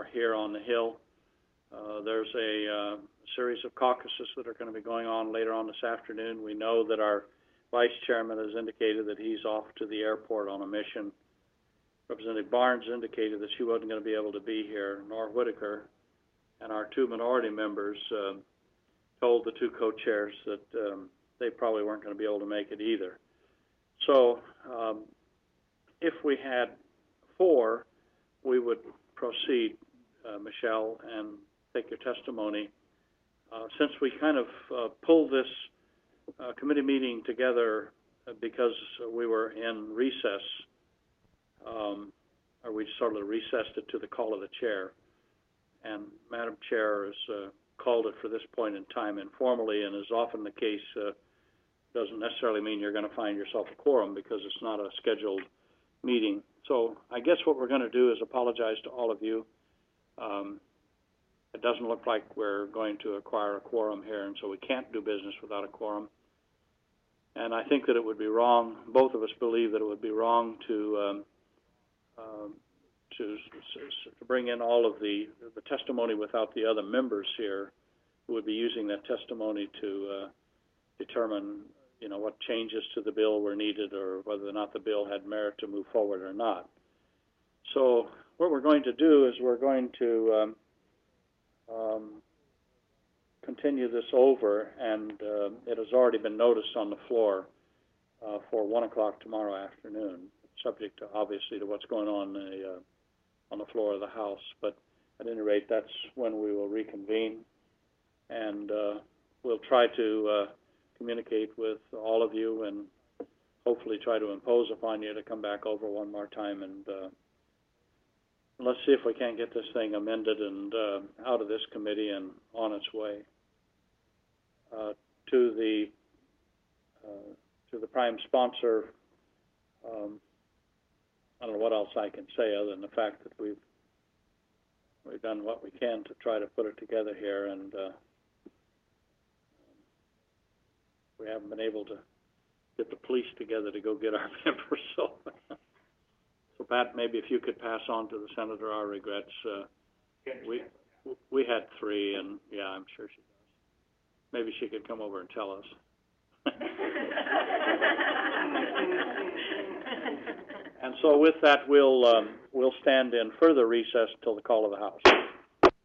here on the Hill. There's a series of caucuses that are going to be going on later on this afternoon. We know that our vice chairman has indicated that he's off to the airport on a mission. Representative Barnes indicated that she wasn't going to be able to be here, nor Whitaker. And our two minority members told the two co-chairs that they probably weren't going to be able to make it either. So if we had 4, we would proceed, Michelle, and take your testimony. Since we kind of pulled this committee meeting together because we were in recess, or we sort of recessed it to the call of the chair, and Madam Chair has called it for this point in time informally, and is often the case, doesn't necessarily mean you're going to find yourself a quorum because it's not a scheduled meeting. So I guess what we're going to do is apologize to all of you. It doesn't look like we're going to acquire a quorum here, and so we can't do business without a quorum. And I think that it would be wrong, both of us believe that it would be wrong to bring in all of the testimony without the other members here who would be using that testimony to determine, what changes to the bill were needed or whether or not the bill had merit to move forward or not. So what we're going to do is we're going to continue this over, and it has already been noticed on the floor for 1 o'clock tomorrow afternoon, subject to obviously to what's going on the floor of the House. But at any rate, that's when we will reconvene, and we'll try to communicate with all of you and hopefully try to impose upon you to come back over one more time, and let's see if we can't get this thing amended and out of this committee and on its way. To the prime sponsor, I don't know what else I can say other than the fact that we've done what we can to try to put it together here, and we haven't been able to get the police together to go get our members. So Pat, maybe if you could pass on to the senator our regrets. We had 3, and yeah, I'm sure she does. Maybe she could come over and tell us. And so with that, we'll stand in further recess until the call of the House.